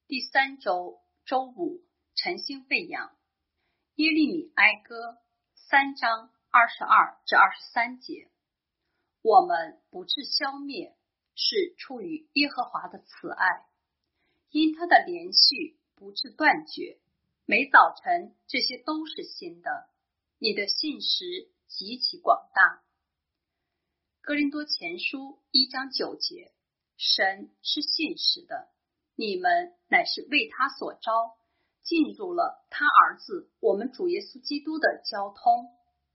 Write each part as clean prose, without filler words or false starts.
第3周周五，晨星喂养。耶利米哀歌3章22至23节。我们不致消灭，是出于耶和华的慈爱，因他的连续不致断绝。每早晨这些都是新的，你的信实极其广大。哥林多前书1章9节，神是信实的，你们乃是为他所招，进入了他儿子我们主耶稣基督的交通。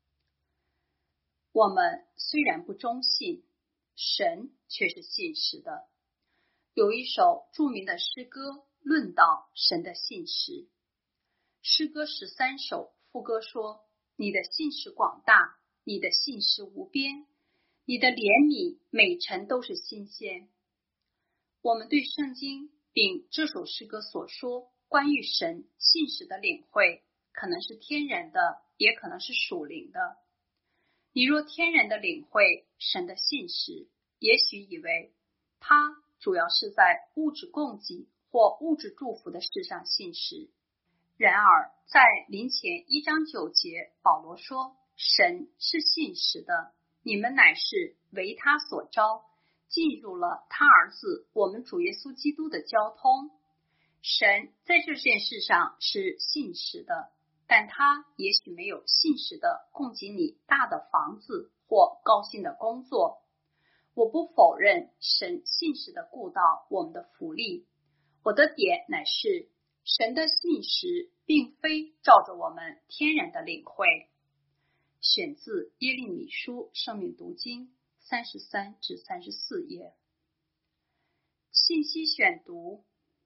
我们虽然不忠信，神却是信实的。有一首著名的诗歌论到神的信实。诗歌13首副歌说，你的信实广大，你的信实无边，你的怜悯每晨都是新鲜。我们对圣经并这首诗歌所说关于神信实的领会，可能是天然的，也可能是属灵的。你若天然的领会神的信实，也许以为他主要是在物质供给或物质祝福的事上信实。然而在林前1章9节，保罗说，神是信实的，你们乃是为他所招，进入了他儿子我们主耶稣基督的交通。神在这件事上是信实的，但他也许没有信实的供给你大的房子或高薪的工作。我不否认神信实的顾到我们的福利，我的点乃是神的信实并非照着我们天然的领会。选自耶利米书生命读经33至34页。信息选读。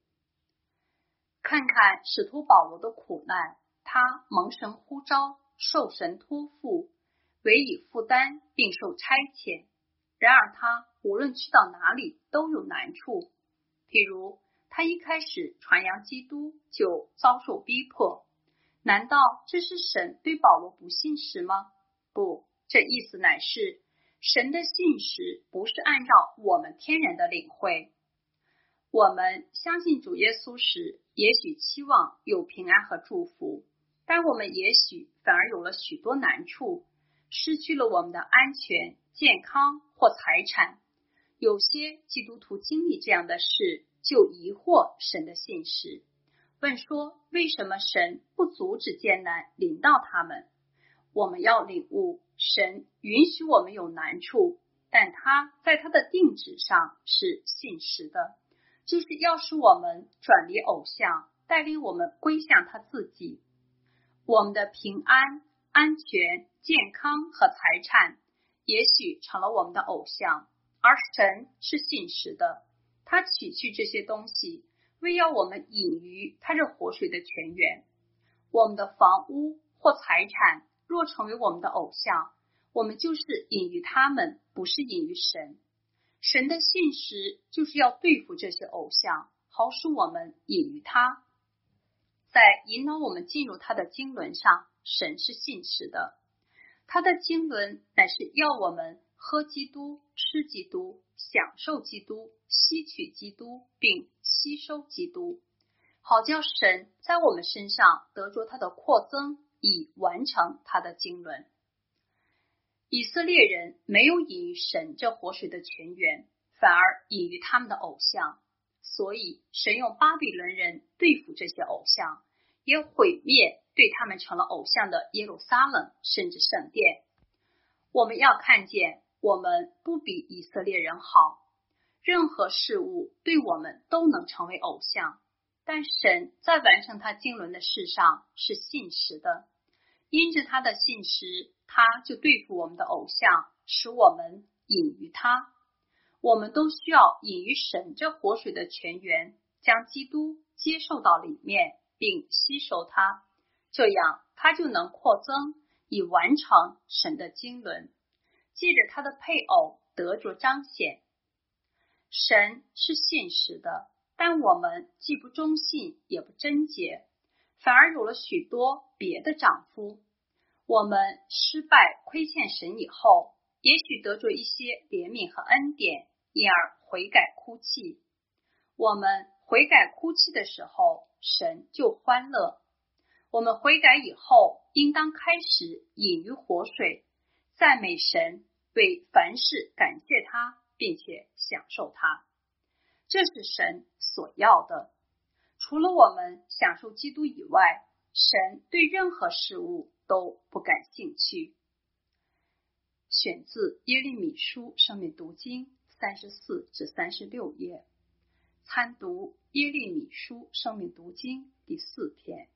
看看使徒保罗的苦难，他蒙神呼召，受神托付，委以负担并受差遣。然而他无论去到哪里都有难处，譬如他一开始传扬基督就遭受逼迫。难道这是神对保罗不信实吗？不，这意思乃是神的信实不是按照我们天然的领会。我们相信主耶稣时，也许期望有平安和祝福，但我们也许反而有了许多难处，失去了我们的安全、健康或财产。有些基督徒经历这样的事，就疑惑神的信实，问说为什么神不阻止艰难临到他们？我们要领悟，神允许我们有难处，但他在他的定旨上是信实的，就是要使我们转离偶像，带领我们归向他自己。我们的平安、安全、健康和财产也许成了我们的偶像，而神是信实的，他取去这些东西，为要我们隐于他这活水的泉源。我们的房屋或财产若成为我们的偶像，我们就是隐于他们，不是隐于神。神的信实就是要对付这些偶像，好使我们隐于他。在引导我们进入他的经纶上，神是信实的。他的经纶乃是要我们喝基督、吃基督、享受基督、吸取基督并吸收基督，好叫神在我们身上得着他的扩增，以完成他的经纶。以色列人没有隐于神这活水的泉源，反而隐于他们的偶像，所以神用巴比伦人对付这些偶像，也毁灭对他们成了偶像的耶路撒冷甚至圣殿。我们要看见，我们不比以色列人好，任何事物对我们都能成为偶像，但神在完成他经纶的事上是信实的，因着他的信实，他就对付我们的偶像，使我们隐于他。我们都需要隐于神这活水的泉源，将基督接受到里面，并吸收它，这样他就能扩增，以完成神的经纶，借着他的配偶得着彰显。神是信实的，但我们既不忠信也不贞洁，反而有了许多别的丈夫。我们失败亏欠神以后，也许得着一些怜悯和恩典，因而悔改哭泣。我们悔改哭泣的时候，神就欢乐。我们悔改以后，应当开始饮于活水，赞美神，对凡事感谢他，并且享受他。这是神所要的。除了我们享受基督以外，神对任何事物都不感兴趣。选自耶利米书生命读经34至36页，参读耶利米书生命读经第4篇。